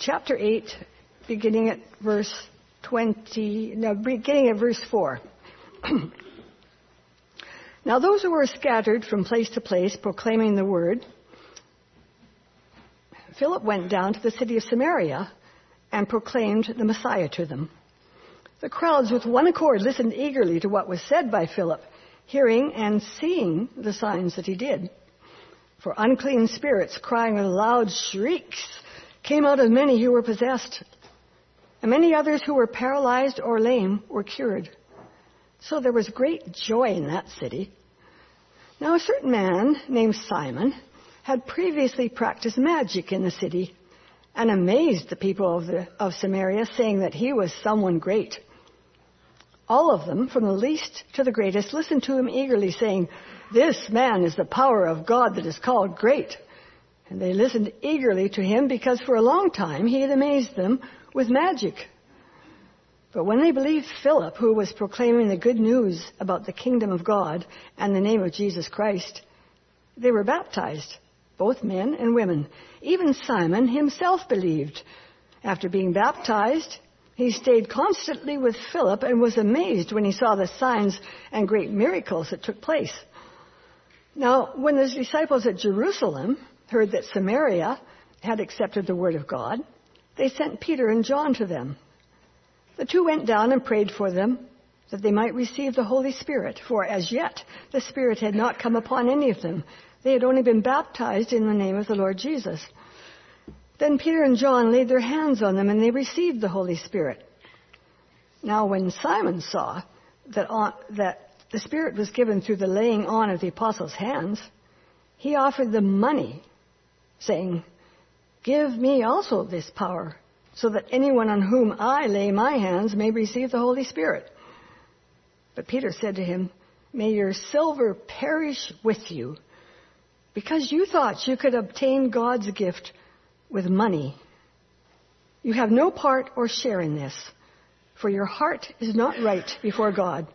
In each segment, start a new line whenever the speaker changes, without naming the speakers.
chapter 8, beginning at verse 4. Now those who were scattered from place to place proclaiming the word, Philip went down to the city of Samaria and proclaimed the Messiah to them. The crowds with one accord listened eagerly to what was said by Philip, hearing and seeing the signs that he did. For unclean spirits, crying with loud shrieks, came out of many who were possessed, and many others who were paralyzed or lame were cured. So there was great joy in that city. Now a certain man named Simon had previously practiced magic in the city and amazed the people of Samaria, saying that he was someone great. All of them, from the least to the greatest, listened to him eagerly, saying, "This man is the power of God that is called great." And they listened eagerly to him because for a long time he had amazed them with magic. But when they believed Philip, who was proclaiming the good news about the kingdom of God and the name of Jesus Christ, they were baptized, both men and women. Even Simon himself believed. After being baptized, he stayed constantly with Philip and was amazed when he saw the signs and great miracles that took place. Now, when the disciples at Jerusalem heard that Samaria had accepted the word of God, they sent Peter and John to them. The two went down and prayed for them that they might receive the Holy Spirit, for as yet the Spirit had not come upon any of them. They had only been baptized in the name of the Lord Jesus. Then Peter and John laid their hands on them, and they received the Holy Spirit. Now when Simon saw that the Spirit was given through the laying on of the apostles' hands, he offered them money, saying, "Give me also this power, so that anyone on whom I lay my hands may receive the Holy Spirit." But Peter said to him, "May your silver perish with you, because you thought you could obtain God's gift with money. You have no part or share in this, for your heart is not right before God.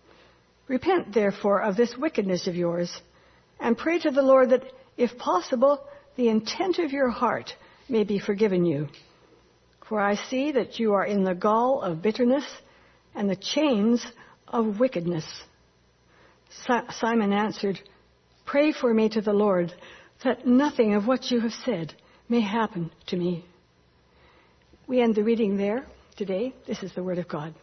Repent, therefore, of this wickedness of yours, and pray to the Lord that, if possible, the intent of your heart may be forgiven you. For I see that you are in the gall of bitterness and the chains of wickedness." Simon answered, "Pray for me to the Lord, that nothing of what you have said may happen to me." We end the reading there today. This is the word of God.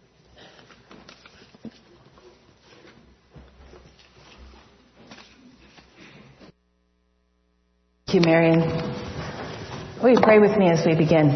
Thank you, Marion. Will you pray with me as we begin?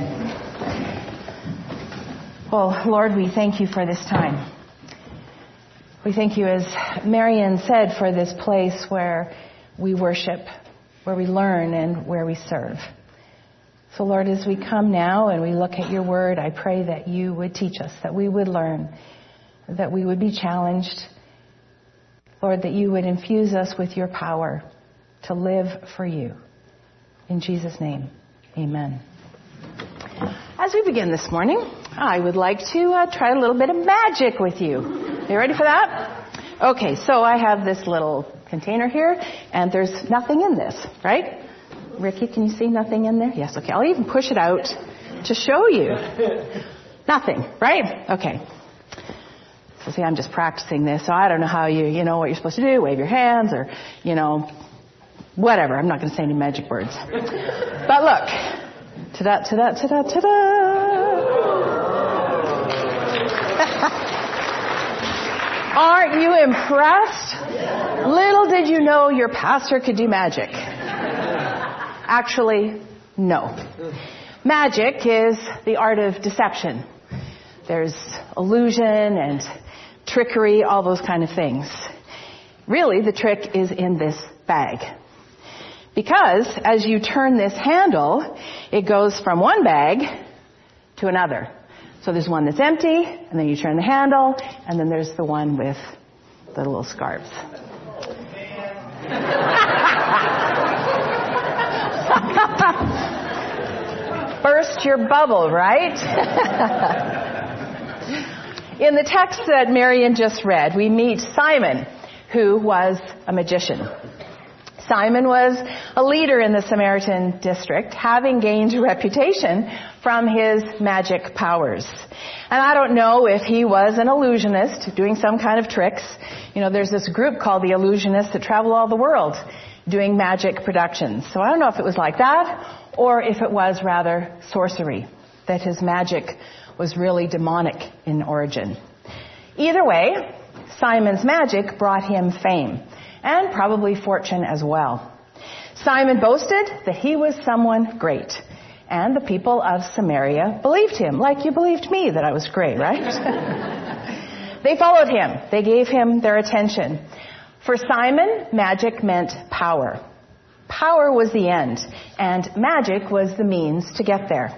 Well, Lord, we thank you for this time. We thank you, as Marion said, for this place where we worship, where we learn, and where we serve. So, Lord, as we come now and we look at your word, I pray that you would teach us, that we would learn, that we would be challenged. Lord, that you would infuse us with your power to live for you. In Jesus' name, amen. As we begin this morning, I would like to try a little bit of magic with you. Are you ready for that? Okay, so I have this little container here, and there's nothing in this, right? Ricky, can you see nothing in there? Yes, okay. I'll even push it out to show you. Nothing, right? Okay. So see, I'm just practicing this, so I don't know how you know what you're supposed to do, wave your hands, or, whatever. I'm not going to say any magic words. But look. Ta-da, ta-da, ta-da, ta-da. Aren't you impressed? Little did you know your pastor could do magic. Actually, no. Magic is the art of deception. There's illusion and trickery, all those kind of things. Really, the trick is in this bag. Because as you turn this handle, it goes from one bag to another. So there's one that's empty, and then you turn the handle, and then there's the one with the little scarves. Burst your bubble, right? In the text that Marion just read, we meet Simon, who was a magician. Simon was a leader in the Samaritan district, having gained a reputation from his magic powers. And I don't know if he was an illusionist doing some kind of tricks. There's this group called the Illusionists that travel all the world doing magic productions. So I don't know if it was like that or if it was rather sorcery, that his magic was really demonic in origin. Either way, Simon's magic brought him fame and probably fortune as well. Simon boasted that he was someone great, and the people of Samaria believed him, like you believed me that I was great, right? They followed him. They gave him their attention. For Simon, magic meant power. Power was the end, and magic was the means to get there.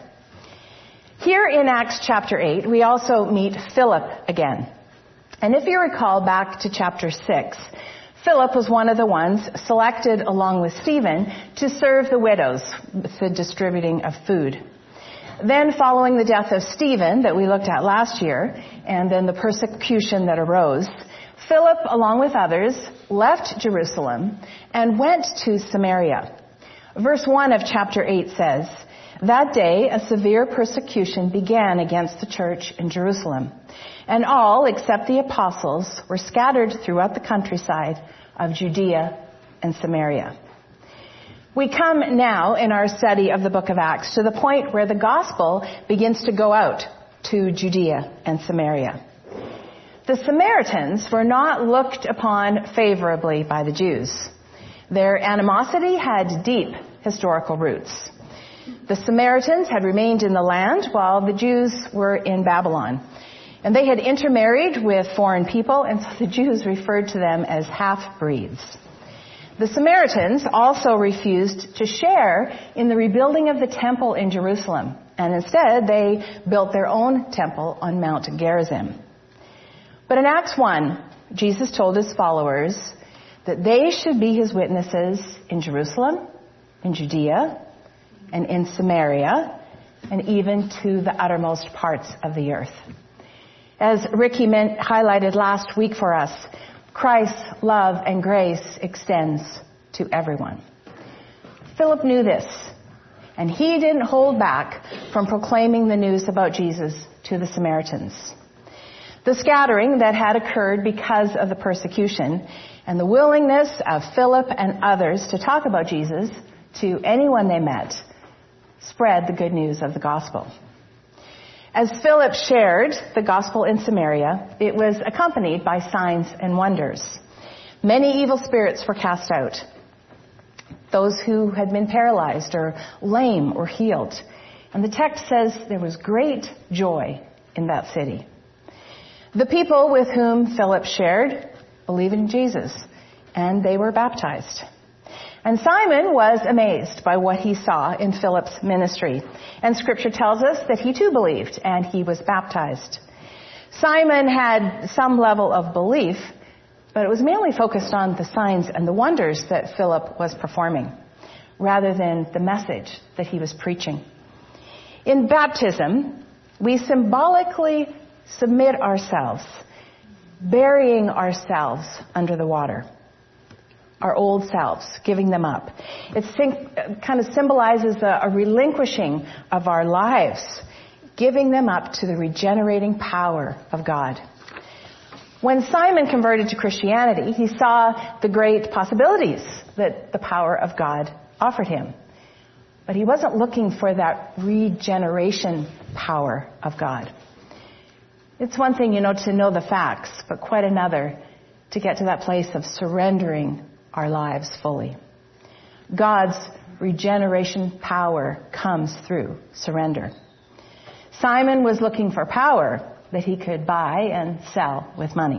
Here in Acts chapter 8, we also meet Philip again. And if you recall back to chapter 6, Philip was one of the ones selected along with Stephen to serve the widows with the distributing of food. Then following the death of Stephen that we looked at last year, and then the persecution that arose, Philip, along with others, left Jerusalem and went to Samaria. Verse 1 of chapter 8 says, "That day a severe persecution began against the church in Jerusalem, and all, except the apostles, were scattered throughout the countryside of Judea and Samaria." We come now in our study of the book of Acts to the point where the gospel begins to go out to Judea and Samaria. The Samaritans were not looked upon favorably by the Jews. Their animosity had deep historical roots. The Samaritans had remained in the land while the Jews were in Babylon. And they had intermarried with foreign people, and so the Jews referred to them as half-breeds. The Samaritans also refused to share in the rebuilding of the temple in Jerusalem, and instead they built their own temple on Mount Gerizim. But in Acts 1, Jesus told his followers that they should be his witnesses in Jerusalem, in Judea, and in Samaria, and even to the uttermost parts of the earth. As Ricky highlighted last week for us, Christ's love and grace extends to everyone. Philip knew this, and he didn't hold back from proclaiming the news about Jesus to the Samaritans. The scattering that had occurred because of the persecution and the willingness of Philip and others to talk about Jesus to anyone they met spread the good news of the gospel. As Philip shared the gospel in Samaria, it was accompanied by signs and wonders. Many evil spirits were cast out. Those who had been paralyzed or lame were healed. And the text says there was great joy in that city. The people with whom Philip shared believed in Jesus, and they were baptized. And Simon was amazed by what he saw in Philip's ministry. And Scripture tells us that he too believed, and he was baptized. Simon had some level of belief, but it was mainly focused on the signs and the wonders that Philip was performing, rather than the message that he was preaching. In baptism, we symbolically submit ourselves, burying ourselves under the water. Our old selves, giving them up. It kind of symbolizes a relinquishing of our lives, giving them up to the regenerating power of God. When Simon converted to Christianity, he saw the great possibilities that the power of God offered him. But he wasn't looking for that regeneration power of God. It's one thing, to know the facts, but quite another to get to that place of surrendering our lives fully. God's regeneration power comes through surrender. Simon was looking for power that he could buy and sell with money.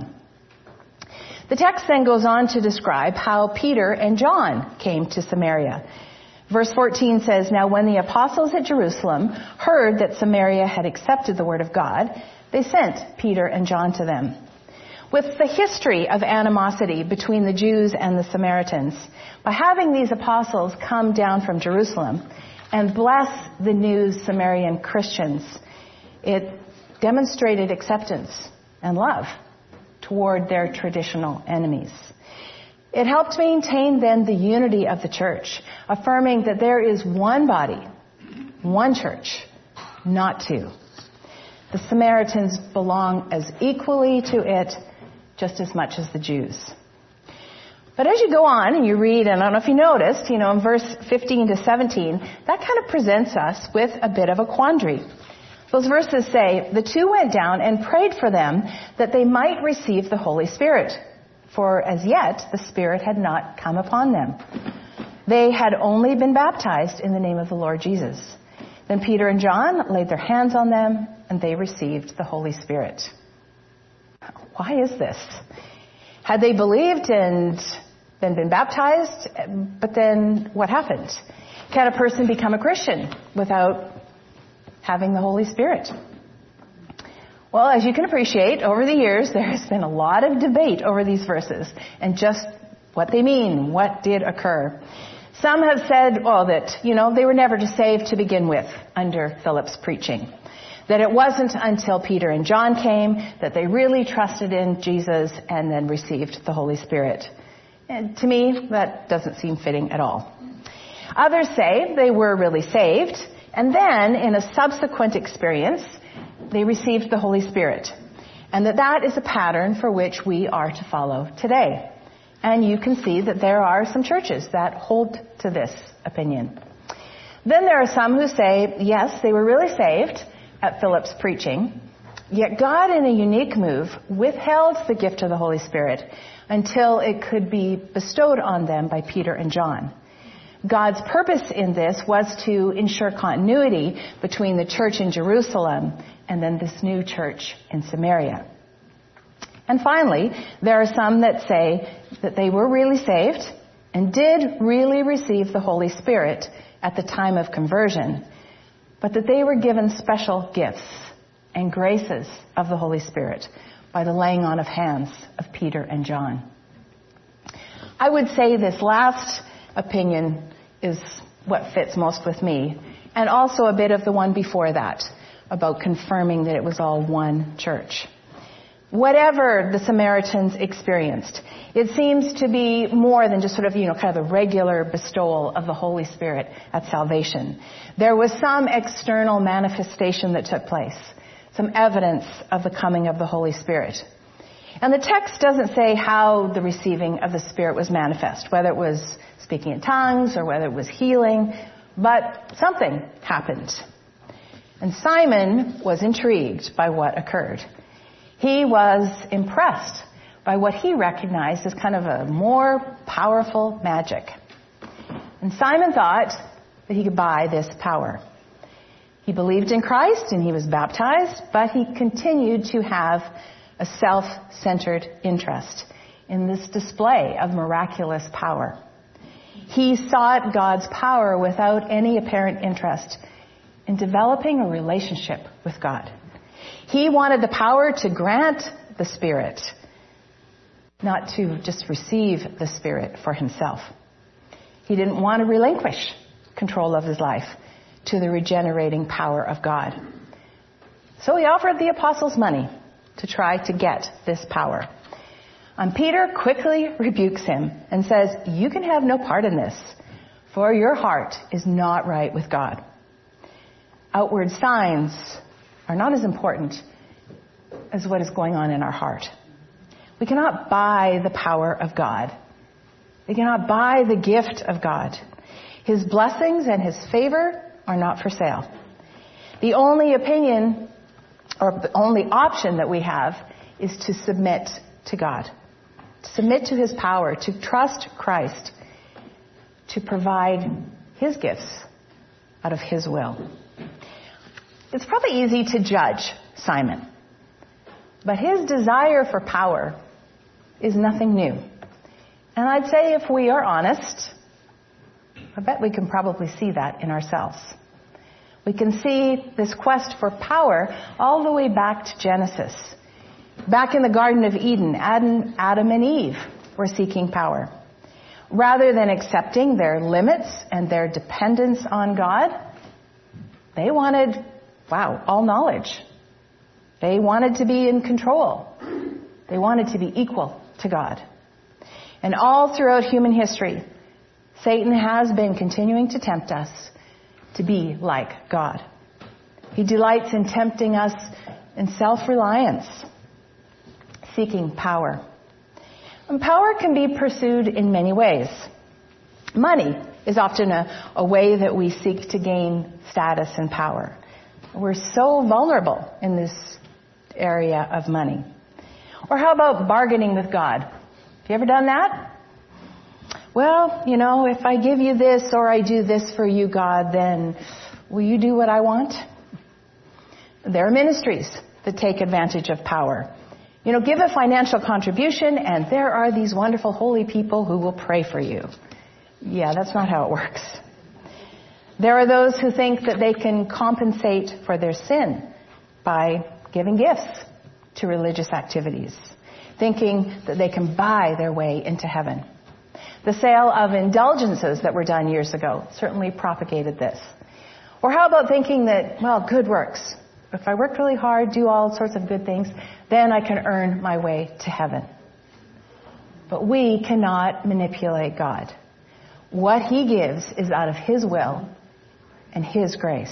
The text then goes on to describe how Peter and John came to Samaria. Verse 14 says, "Now when the apostles at Jerusalem heard that Samaria had accepted the word of God, they sent Peter and John to them." With the history of animosity between the Jews and the Samaritans, by having these apostles come down from Jerusalem and bless the new Samaritan Christians, it demonstrated acceptance and love toward their traditional enemies. It helped maintain then the unity of the church, affirming that there is one body, one church, not two. The Samaritans belong as equally to it just as much as the Jews. But as you go on and you read, and I don't know if you noticed, in verse 15 to 17, that kind of presents us with a bit of a quandary. Those verses say, the two went down and prayed for them that they might receive the Holy Spirit. For as yet, the Spirit had not come upon them. They had only been baptized in the name of the Lord Jesus. Then Peter and John laid their hands on them, and they received the Holy Spirit. Why is this? Had they believed and then been baptized, but then what happened? Can a person become a Christian without having the Holy Spirit? Well, as you can appreciate, over the years, there has been a lot of debate over these verses and just what they mean, what did occur. Some have said, that, they were never saved to begin with under Philip's preaching. That it wasn't until Peter and John came that they really trusted in Jesus and then received the Holy Spirit. And to me, that doesn't seem fitting at all. Others say they were really saved, and then in a subsequent experience, they received the Holy Spirit. And that is a pattern for which we are to follow today. And you can see that there are some churches that hold to this opinion. Then there are some who say, yes, they were really saved at Philip's preaching, yet God in a unique move withheld the gift of the Holy Spirit until it could be bestowed on them by Peter and John. God's purpose in this was to ensure continuity between the church in Jerusalem and then this new church in Samaria. And finally, there are some that say that they were really saved and did really receive the Holy Spirit at the time of conversion, but that they were given special gifts and graces of the Holy Spirit by the laying on of hands of Peter and John. I would say this last opinion is what fits most with me, and also a bit of the one before that, about confirming that it was all one church. Whatever the Samaritans experienced, it seems to be more than just kind of the regular bestowal of the Holy Spirit at salvation. There was some external manifestation that took place, some evidence of the coming of the Holy Spirit. And the text doesn't say how the receiving of the Spirit was manifest, whether it was speaking in tongues or whether it was healing, but something happened. And Simon was intrigued by what occurred. He was impressed by what he recognized as kind of a more powerful magic. And Simon thought that he could buy this power. He believed in Christ and he was baptized, but he continued to have a self-centered interest in this display of miraculous power. He sought God's power without any apparent interest in developing a relationship with God. He wanted the power to grant the Spirit, not to just receive the Spirit for himself. He didn't want to relinquish control of his life to the regenerating power of God. So he offered the apostles money to try to get this power. And Peter quickly rebukes him and says, "You can have no part in this, for your heart is not right with God." Outward signs are not as important as what is going on in our heart. We cannot buy the power of God. We cannot buy the gift of God. His blessings and his favor are not for sale. The only opinion or the only option that we have is to submit to God, to submit to his power, to trust Christ, to provide his gifts out of his will. It's probably easy to judge Simon, but his desire for power is nothing new. And I'd say if we are honest, I bet we can probably see that in ourselves. We can see this quest for power all the way back to Genesis. Back in the Garden of Eden, Adam and Eve were seeking power. Rather than accepting their limits and their dependence on God, they wanted, all knowledge. They wanted to be in control. They wanted to be equal to God. And all throughout human history, Satan has been continuing to tempt us to be like God. He delights in tempting us in self-reliance, seeking power. And power can be pursued in many ways. Money is often a way that we seek to gain status and power. We're so vulnerable in this area of money. Or how about bargaining with God? Have you ever done that? Well, if I give you this or I do this for you, God, then will you do what I want? There are ministries that take advantage of power. Give a financial contribution and there are these wonderful holy people who will pray for you. Yeah, that's not how it works. There are those who think that they can compensate for their sin by giving gifts to religious activities, thinking that they can buy their way into heaven. The sale of indulgences that were done years ago certainly propagated this. Or how about thinking that, good works. If I work really hard, do all sorts of good things, then I can earn my way to heaven. But we cannot manipulate God. What He gives is out of His will and His grace.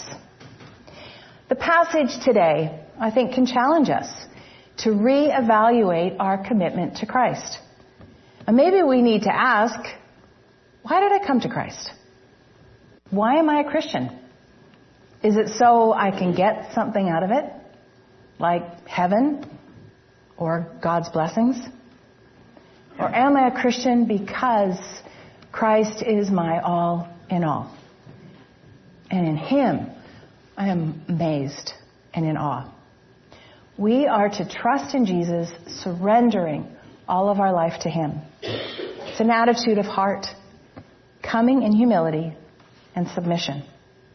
The passage today, I think, can challenge us to reevaluate our commitment to Christ. And maybe we need to ask, why did I come to Christ? Why am I a Christian? Is it so I can get something out of it? Like heaven? Or God's blessings? Or am I a Christian because Christ is my all in all? And in Him, I am amazed and in awe. We are to trust in Jesus, surrendering all of our life to Him. It's an attitude of heart, coming in humility and submission.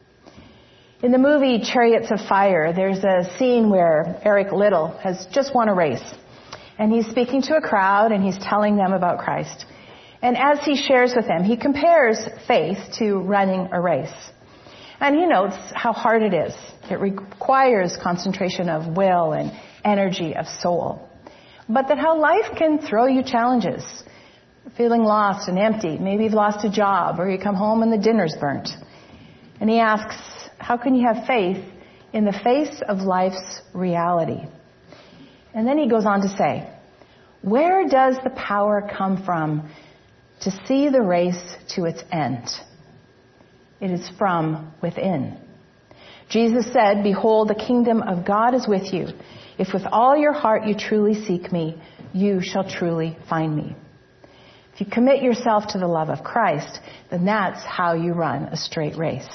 In the movie Chariots of Fire, there's a scene where Eric Liddell has just won a race. And he's speaking to a crowd and he's telling them about Christ. And as he shares with them, he compares faith to running a race. And he notes how hard it is. It requires concentration of will and energy of soul. But that how life can throw you challenges. Feeling lost and empty. Maybe you've lost a job or you come home and the dinner's burnt. And he asks, how can you have faith in the face of life's reality? And then he goes on to say, where does the power come from to see the race to its end? It is from within. Jesus said, behold, the kingdom of God is with you. If with all your heart you truly seek me, you shall truly find me. If you commit yourself to the love of Christ, then that's how you run a straight race.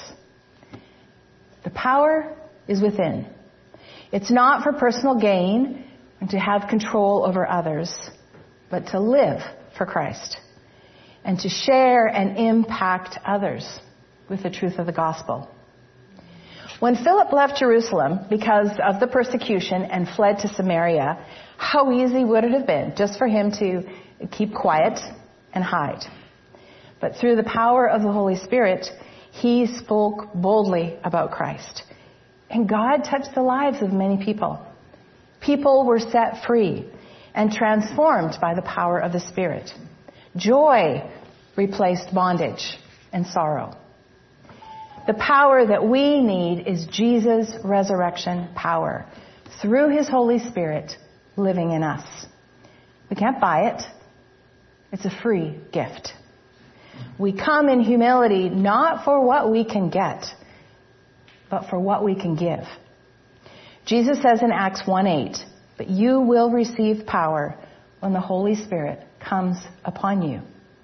The power is within. It's not for personal gain and to have control over others, but to live for Christ and to share and impact others with the truth of the gospel. When Philip left Jerusalem because of the persecution and fled to Samaria, how easy would it have been just for him to keep quiet and hide? But through the power of the Holy Spirit, he spoke boldly about Christ. And God touched the lives of many people. People were set free and transformed by the power of the Spirit. Joy replaced bondage and sorrow. The power that we need is Jesus' resurrection power through His Holy Spirit living in us. We can't buy it. It's a free gift. We come in humility not for what we can get, but for what we can give. Jesus says in Acts 1:8, but you will receive power when the Holy Spirit comes upon you.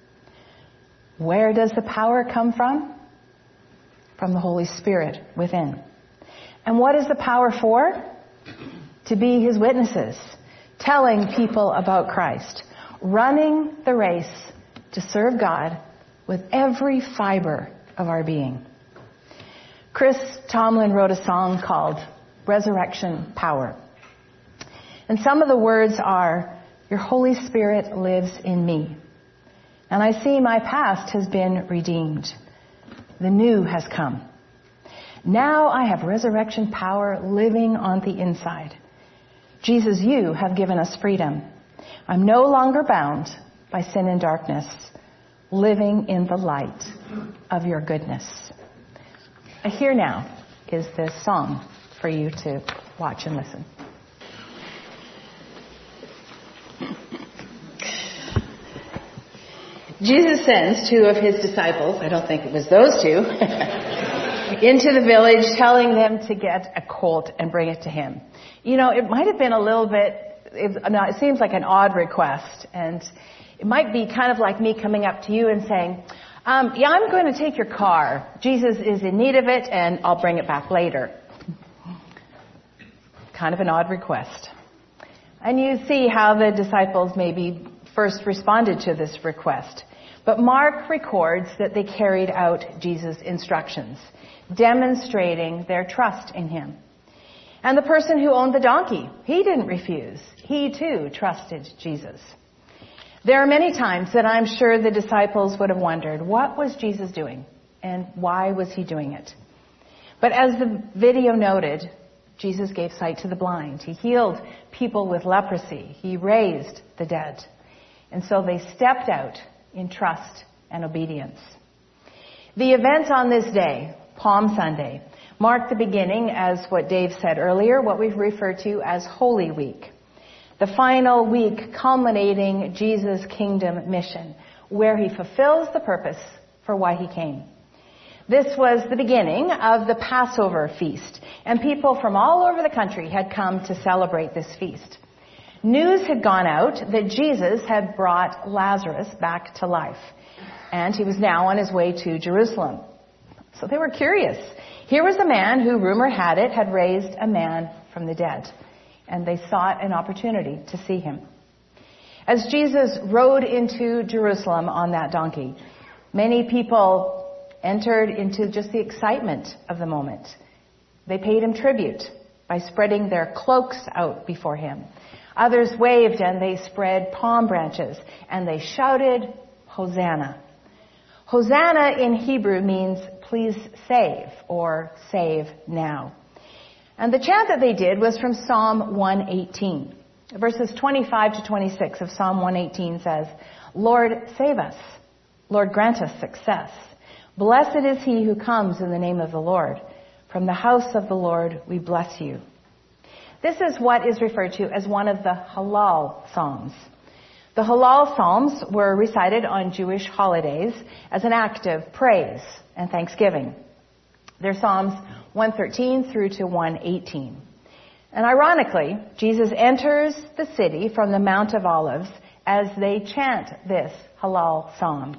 Where does the power come from? From the Holy Spirit within. And what is the power for? To be His witnesses, telling people about Christ, running the race to serve God with every fiber of our being. Chris Tomlin wrote a song called Resurrection Power. And some of the words are, your Holy Spirit lives in me. And I see my past has been redeemed. The new has come. Now I have resurrection power living on the inside. Jesus, you have given us freedom. I'm no longer bound by sin and darkness, living in the light of your goodness. Here now is this song for you to watch and listen. Jesus sends two of his disciples, I don't think it was those two, into the village telling them to get a colt and bring it to him. You know, it might have been a little bit, it seems like an odd request, and it might be kind of like me coming up to you and saying, I'm going to take your car. Jesus is in need of it, and I'll bring it back later. Kind of an odd request. And you see how the disciples maybe first responded to this request. But Mark records that they carried out Jesus' instructions, demonstrating their trust in him. And the person who owned the donkey, he didn't refuse. He too trusted Jesus. There are many times that I'm sure the disciples would have wondered, what was Jesus doing? And why was he doing it? But as the video noted, Jesus gave sight to the blind. He healed people with leprosy. He raised the dead. And so they stepped out in trust and obedience. The events on this day, Palm Sunday, mark the beginning, as what Dave said earlier, what we've referred to as Holy Week. The final week culminating Jesus' kingdom mission, where he fulfills the purpose for why he came. This was the beginning of the Passover feast, and people from all over the country had come to celebrate this feast. News had gone out that Jesus had brought Lazarus back to life, and he was now on his way to Jerusalem. So they were curious. Here was a man who, rumor had it, had raised a man from the dead, and they sought an opportunity to see him. As Jesus rode into Jerusalem on that donkey, many people entered into just the excitement of the moment. They paid him tribute by spreading their cloaks out before him. Others waved and they spread palm branches and they shouted, Hosanna. Hosanna in Hebrew means please save or save now. And the chant that they did was from Psalm 118. Verses 25 to 26 of Psalm 118 says, Lord, save us. Lord, grant us success. Blessed is he who comes in the name of the Lord. From the house of the Lord we bless you. This is what is referred to as one of the Hallel Psalms. The Hallel Psalms were recited on Jewish holidays as an act of praise and thanksgiving. They're Psalms 113 through to 118. And ironically, Jesus enters the city from the Mount of Olives as they chant this Hallel Psalm.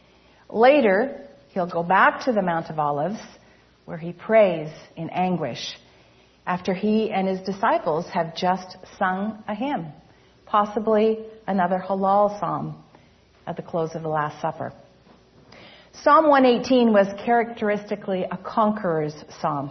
Later, he'll go back to the Mount of Olives where he prays in anguish after he and his disciples have just sung a hymn, possibly another Hallel Psalm at the close of the Last Supper. Psalm 118 was characteristically a conqueror's psalm.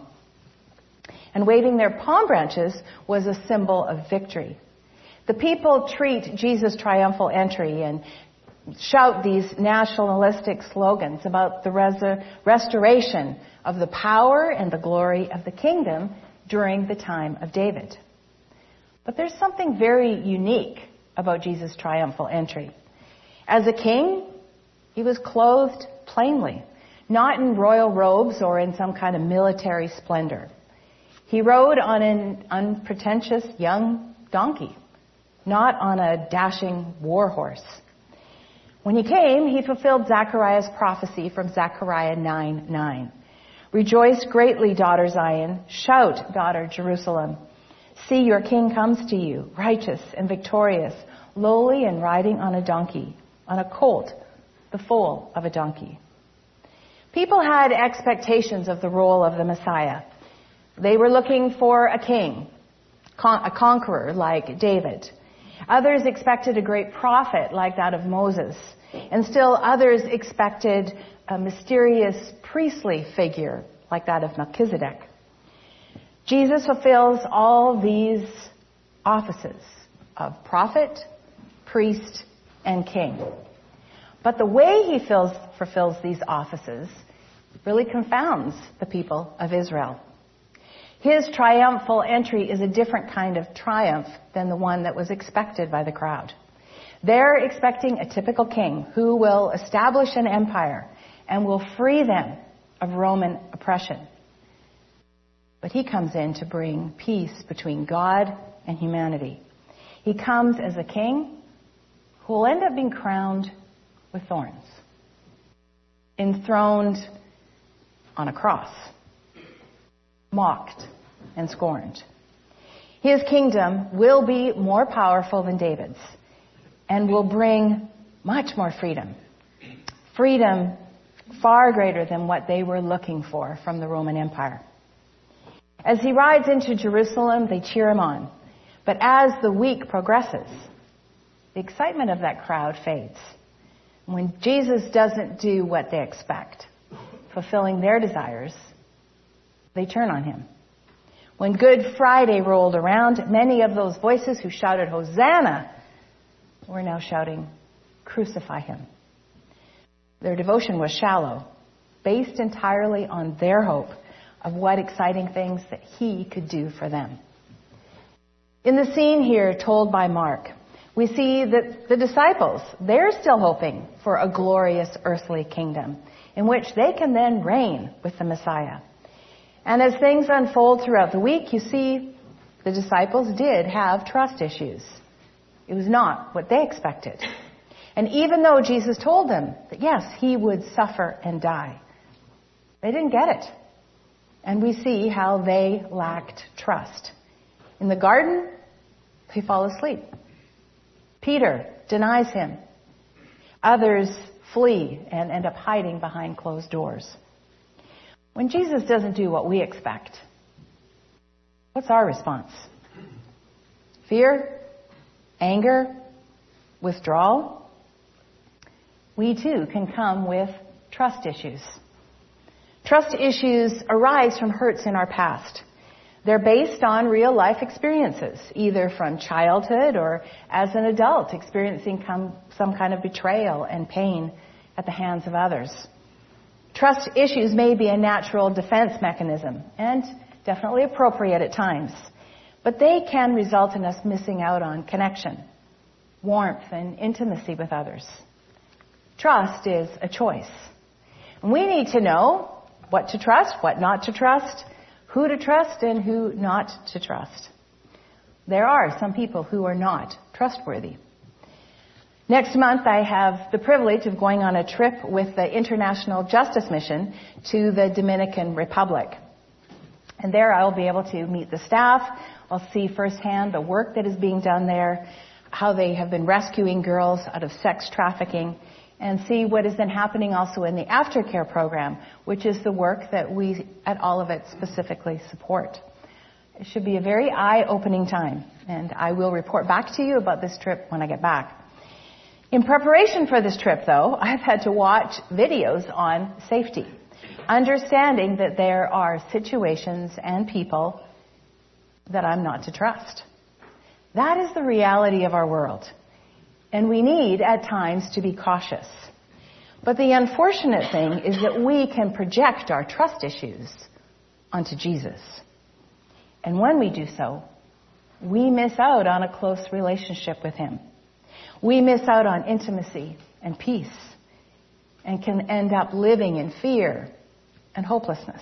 And waving their palm branches was a symbol of victory. The people treat Jesus' triumphal entry and shout these nationalistic slogans about the restoration of the power and the glory of the kingdom during the time of David. But there's something very unique about Jesus' triumphal entry. As a king, he was clothed plainly, not in royal robes or in some kind of military splendor. He rode on an unpretentious young donkey, not on a dashing war horse. When he came, he fulfilled Zechariah's prophecy from Zechariah 9:9. Rejoice greatly, daughter Zion. Shout, daughter Jerusalem. See, your king comes to you, righteous and victorious, lowly and riding on a donkey, on a colt, the foal of a donkey. People had expectations of the role of the Messiah. They were looking for a king, a conqueror like David. Others expected a great prophet like that of Moses. And still others expected a mysterious priestly figure like that of Melchizedek. Jesus fulfills all these offices of prophet, priest, and king. But the way he fulfills these offices really confounds the people of Israel. His triumphal entry is a different kind of triumph than the one that was expected by the crowd. They're expecting a typical king who will establish an empire and will free them of Roman oppression. But he comes in to bring peace between God and humanity. He comes as a king who will end up being crowned with thorns, enthroned on a cross, mocked and scorned. His kingdom will be more powerful than David's and will bring much more freedom. Freedom far greater than what they were looking for from the Roman Empire. As he rides into Jerusalem, they cheer him on. But as the week progresses, the excitement of that crowd fades. When Jesus doesn't do what they expect, fulfilling their desires, they turn on him. When Good Friday rolled around, many of those voices who shouted, "Hosanna," were now shouting, "Crucify him." Their devotion was shallow, based entirely on their hope of what exciting things that he could do for them. In the scene here told by Mark, we see that the disciples, they're still hoping for a glorious earthly kingdom in which they can then reign with the Messiah. And as things unfold throughout the week, you see the disciples did have trust issues. It was not what they expected. And even though Jesus told them that yes, he would suffer and die, they didn't get it. And we see how they lacked trust. In the garden, they fall asleep. Peter denies him. Others flee and end up hiding behind closed doors. When Jesus doesn't do what we expect, what's our response? Fear? Anger? Withdrawal? We too can come with trust issues. Trust issues arise from hurts in our past. They're based on real life experiences, either from childhood or as an adult experiencing some kind of betrayal and pain at the hands of others. Trust issues may be a natural defense mechanism and definitely appropriate at times, but they can result in us missing out on connection, warmth, and intimacy with others. Trust is a choice. We need to know what to trust, what not to trust, who to trust, and who not to trust. There are some people who are not trustworthy. Next month, I have the privilege of going on a trip with the International Justice Mission to the Dominican Republic. And there I'll be able to meet the staff. I'll see firsthand the work that is being done there, how they have been rescuing girls out of sex trafficking, and see what has been happening also in the aftercare program, which is the work that we at Olivet specifically support. It should be a very eye-opening time, and I will report back to you about this trip when I get back. In preparation for this trip, though, I've had to watch videos on safety, understanding that there are situations and people that I'm not to trust. That is the reality of our world. And we need, at times, to be cautious. But the unfortunate thing is that we can project our trust issues onto Jesus. And when we do so, we miss out on a close relationship with him. We miss out on intimacy and peace and can end up living in fear and hopelessness.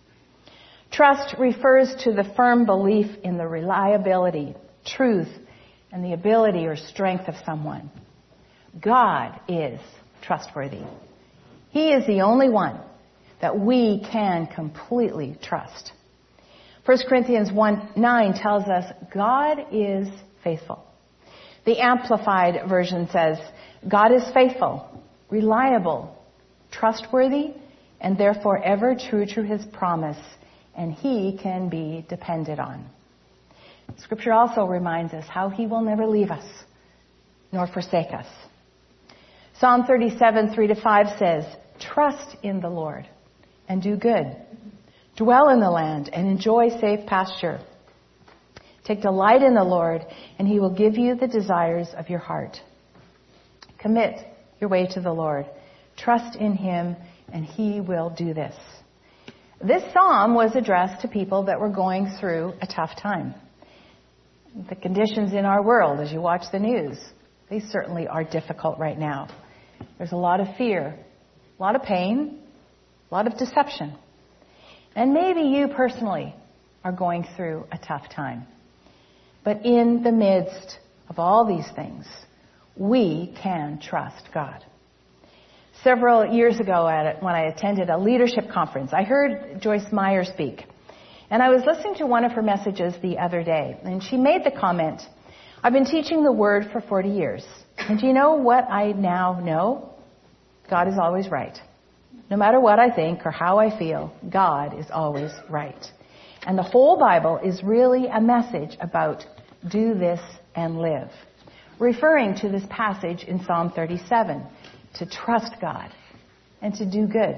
Trust refers to the firm belief in the reliability, truth, and the ability or strength of someone. God is trustworthy. He is the only one that we can completely trust. 1 Corinthians 1:9 tells us God is faithful. The Amplified Version says, God is faithful, reliable, trustworthy, and therefore ever true to his promise, and he can be depended on. Scripture also reminds us how he will never leave us, nor forsake us. Psalm 37:3-5 says, trust in the Lord and do good. Dwell in the land and enjoy safe pasture. Take delight in the Lord, and he will give you the desires of your heart. Commit your way to the Lord. Trust in him, and he will do this. This psalm was addressed to people that were going through a tough time. The conditions in our world, as you watch the news, They certainly are difficult right now. There's a lot of fear, a lot of pain, a lot of deception. And maybe you personally are going through a tough time. But in the midst of all these things, we can trust God. Several years ago when I attended a leadership conference, I heard Joyce Meyer speak. And I was listening to one of her messages the other day, and she made the comment, I've been teaching the Word for 40 years. And do you know what I now know? God is always right. No matter what I think or how I feel, God is always right. And the whole Bible is really a message about do this and live, referring to this passage in Psalm 37, to trust God and to do good.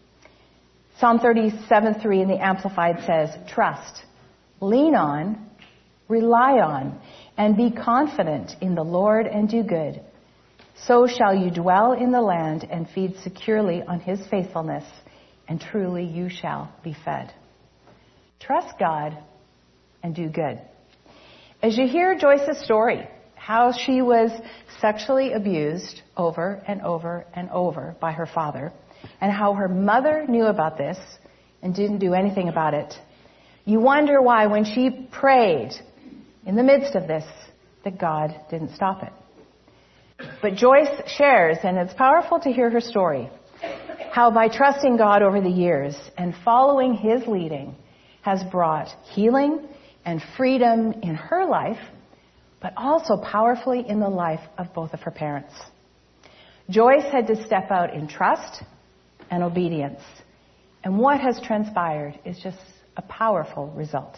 Psalm 37:3 in the Amplified says, trust, lean on, rely on, and be confident in the Lord and do good. So shall you dwell in the land and feed securely on his faithfulness, and truly you shall be fed. Trust God and do good. As you hear Joyce's story, how she was sexually abused over and over and over by her father, and how her mother knew about this and didn't do anything about it, you wonder why when she prayed in the midst of this, that God didn't stop it. But Joyce shares, and it's powerful to hear her story, how by trusting God over the years and following his leading has brought healing and freedom in her life, but also powerfully in the life of both of her parents. Joyce had to step out in trust and obedience. And what has transpired is just a powerful result.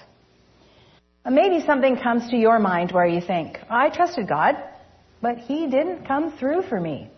Maybe something comes to your mind where you think, I trusted God, but he didn't come through for me.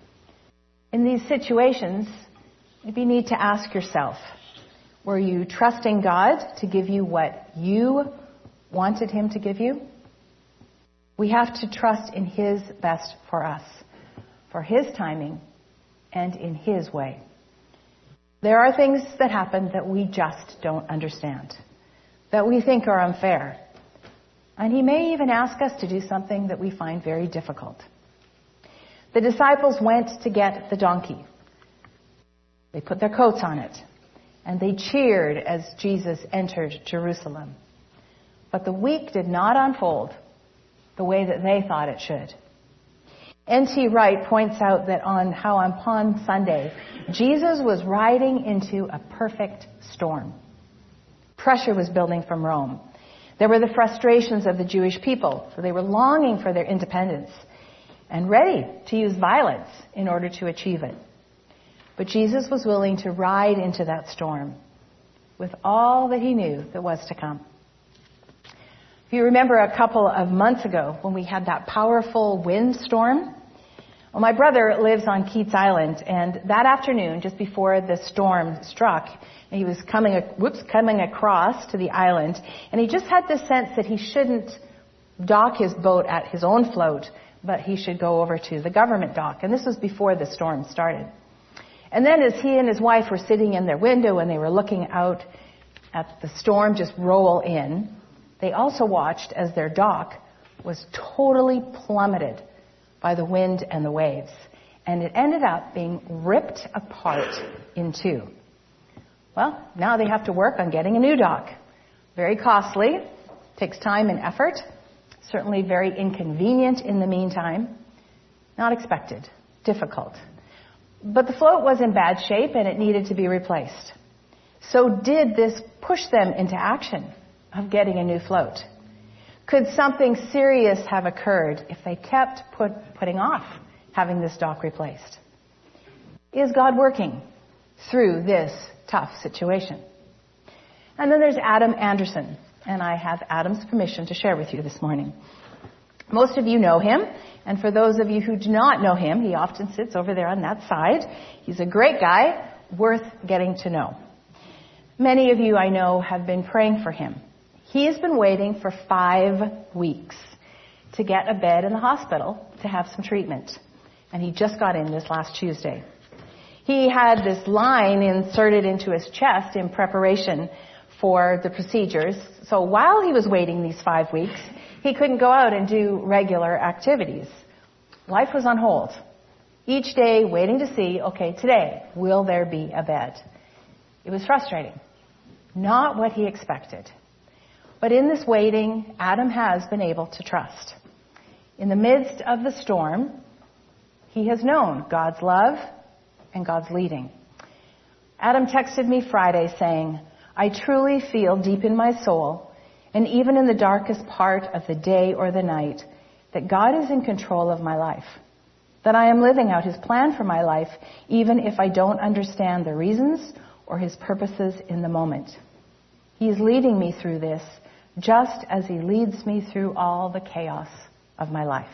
In these situations, maybe you need to ask yourself, were you trusting God to give you what you wanted him to give you? We have to trust in his best for us, for his timing, and in his way. There are things that happen that we just don't understand, that we think are unfair. And he may even ask us to do something that we find very difficult. The disciples went to get the donkey. They put their coats on it, and they cheered as Jesus entered Jerusalem. But the week did not unfold the way that they thought it should. N.T. Wright points out that on Palm Sunday, Jesus was riding into a perfect storm. Pressure was building from Rome. There were the frustrations of the Jewish people, so they were longing for their independence and ready to use violence in order to achieve it. But Jesus was willing to ride into that storm with all that he knew that was to come. If you remember a couple of months ago when we had that powerful windstorm, well, my brother lives on Keats Island, and that afternoon, just before the storm struck, he was coming across to the island, and he just had this sense that he shouldn't dock his boat at his own float, but he should go over to the government dock. And this was before the storm started. And then as he and his wife were sitting in their window and they were looking out at the storm just roll in, they also watched as their dock was totally plummeted by the wind and the waves. And it ended up being ripped apart in two. Well, now they have to work on getting a new dock. Very costly, takes time and effort, certainly very inconvenient in the meantime. Not expected, difficult. But the float was in bad shape and it needed to be replaced. So did this push them into action of getting a new float? Could something serious have occurred if they kept putting off having this dock replaced? Is God working through this tough situation? And then there's Adam Anderson, and I have Adam's permission to share with you this morning. Most of you know him, and for those of you who do not know him, he often sits over there on that side. He's a great guy, worth getting to know. Many of you I know have been praying for him. He has been waiting for 5 weeks to get a bed in the hospital to have some treatment. And he just got in this last Tuesday. He had this line inserted into his chest in preparation for the procedures. So while he was waiting these 5 weeks, he couldn't go out and do regular activities. Life was on hold. Each day waiting to see, okay, today, will there be a bed? It was frustrating. Not what he expected. But in this waiting, Adam has been able to trust. In the midst of the storm, he has known God's love and God's leading. Adam texted me Friday saying, I truly feel deep in my soul, and even in the darkest part of the day or the night, that God is in control of my life. That I am living out his plan for my life, even if I don't understand the reasons or his purposes in the moment. He is leading me through this, just as he leads me through all the chaos of my life.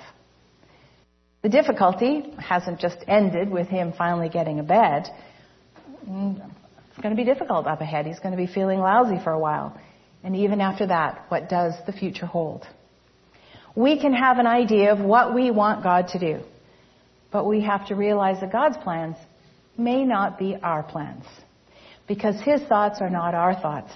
The difficulty hasn't just ended with him finally getting a bed. It's going to be difficult up ahead. He's going to be feeling lousy for a while. And even after that, what does the future hold? We can have an idea of what we want God to do, but we have to realize that God's plans may not be our plans, because his thoughts are not our thoughts.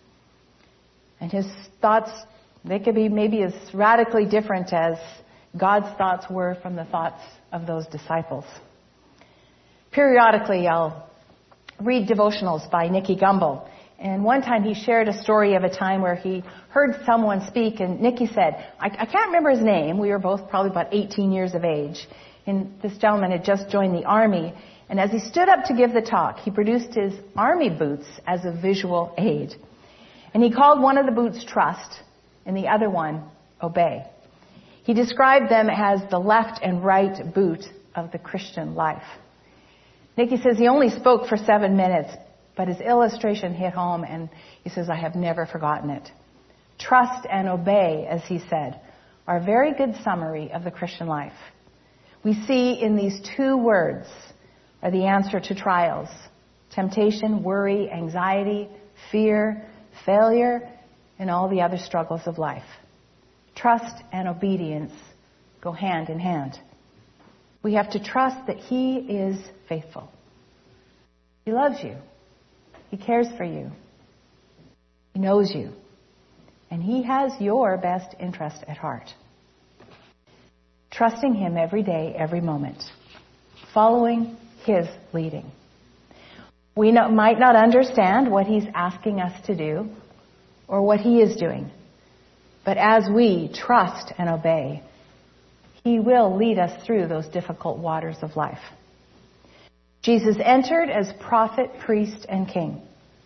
And his thoughts, they could be maybe as radically different as God's thoughts were from the thoughts of those disciples. Periodically, I'll read devotionals by Nicky Gumbel. And one time he shared a story of a time where he heard someone speak, and Nicky said, I can't remember his name. We were both probably about 18 years of age. And this gentleman had just joined the army. And as he stood up to give the talk, he produced his army boots as a visual aid. And he called one of the boots Trust and the other one Obey. He described them as the left and right boot of the Christian life. Nicky says he only spoke for 7 minutes, but his illustration hit home, and he says, I have never forgotten it. Trust and obey, as he said, are a very good summary of the Christian life. We see in these 2 words are the answer to trials: temptation, worry, anxiety, fear, failure, and all the other struggles of life. Trust and obedience go hand in hand. We have to trust that he is faithful. He loves you. He cares for you. He knows you. And he has your best interest at heart. Trusting him every day, every moment. Following his leading. We might not understand what he's asking us to do or what he is doing. But as we trust and obey, he will lead us through those difficult waters of life. Jesus entered as prophet, priest, and king.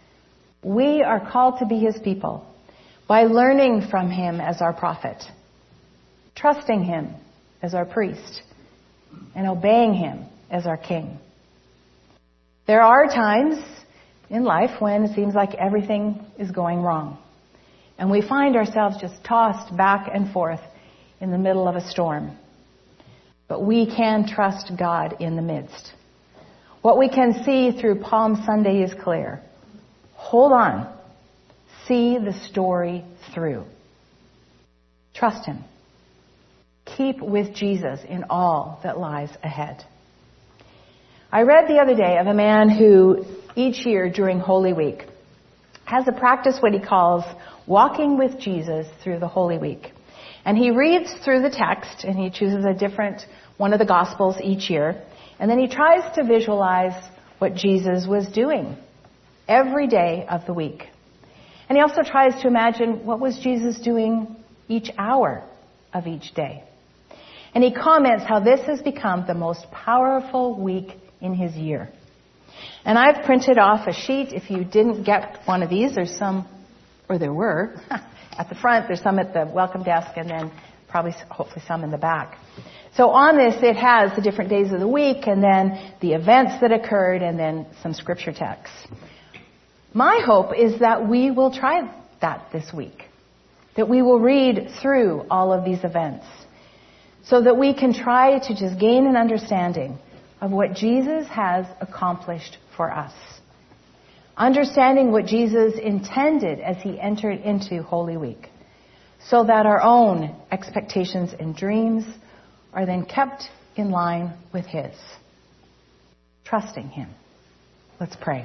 We are called to be his people by learning from him as our prophet, trusting him as our priest, and obeying him as our king. There are times in life when it seems like everything is going wrong, and we find ourselves just tossed back and forth in the middle of a storm. But we can trust God in the midst. What we can see through Palm Sunday is clear. Hold on. See the story through. Trust him. Keep with Jesus in all that lies ahead. I read the other day of a man who each year during Holy Week has a practice what he calls walking with Jesus through the Holy Week. And he reads through the text, and he chooses a different one of the Gospels each year. And then he tries to visualize what Jesus was doing every day of the week. And he also tries to imagine what was Jesus doing each hour of each day. And he comments how this has become the most powerful week in his year. And I've printed off a sheet. If you didn't get one of these, there's some, or there were, at the front. There's some at the welcome desk, and then probably, hopefully, some in the back. So on this, it has the different days of the week, and then the events that occurred, and then some scripture texts. My hope is that we will try that this week. That we will read through all of these events. So that we can try to just gain an understanding of what Jesus has accomplished for us. Understanding what Jesus intended as he entered into Holy Week. So that our own expectations and dreams are then kept in line with his. Trusting him. Let's pray.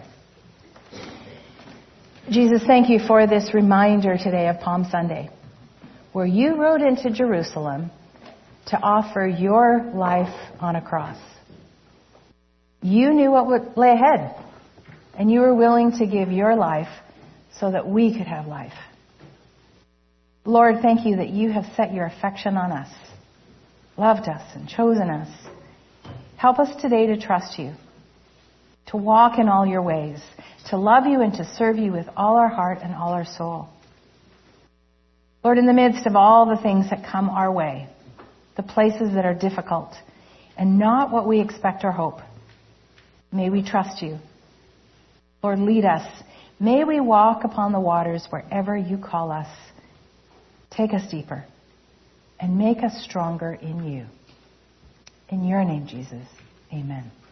Jesus, thank you for this reminder today of Palm Sunday, where you rode into Jerusalem to offer your life on a cross. You knew what would lay ahead, and you were willing to give your life so that we could have life. Lord, thank you that you have set your affection on us, loved us, and chosen us. Help us today to trust you, to walk in all your ways, to love you and to serve you with all our heart and all our soul. Lord, in the midst of all the things that come our way, the places that are difficult and not what we expect or hope, may we trust you. Lord, lead us. May we walk upon the waters wherever you call us. Take us deeper and make us stronger in you. In your name, Jesus, amen.